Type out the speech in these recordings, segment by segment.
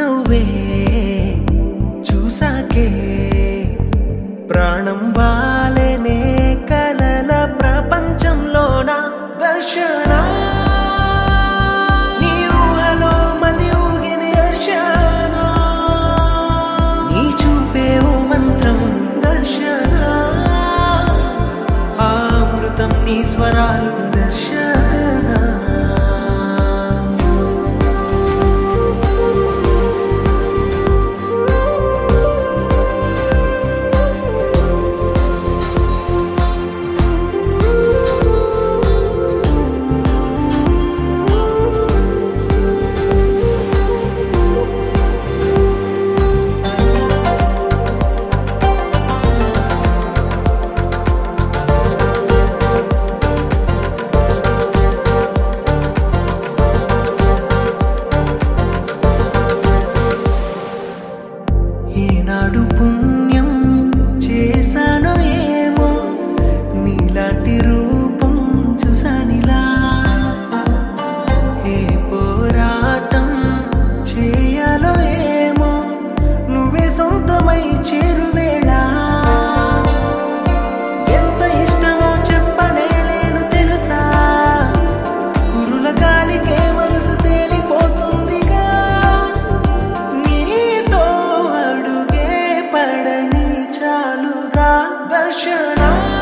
చిరునవ్వే చూసాకే ప్రాణం వాలెనే కలల ప్రపంచంలోన దర్శన నీ ఊహలో మది ఊగిన దర్శన నీ చూపే ఓ మంత్రం దర్శన అమృతం నీ స్వరాలు దర్శన ఏనాడు పుణ్యం చేశానో ఏమో నీలాంటి రూపం చూసానిలా ఏ పోరాటం చేయాలో ఏమో నువ్వే సొంతమై చేరువేళ ఎంత ఇష్టమో చెప్పనేలేను తెలుసా కురుల గాలికే మనసు తేలిపోతుందిగా నీతో అడుగే పడని చాలుగా దర్శన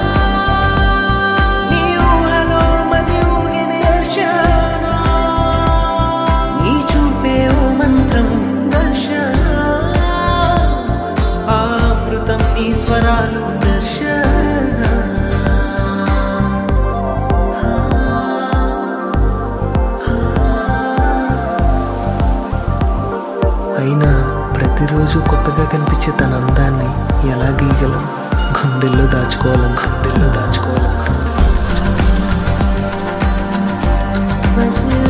నీ ఊహలో మది ఊగిన దర్శన నీ చూపే ఓ మంత్రం దర్శన అమృతం నీ స్వరాలు దర్శన అయినా ప్రతిరోజు కొత్తగా కనిపించే తన అందాన్ని ఎలా గీయగలం గుండెల్లో దాచుకోవాలను Was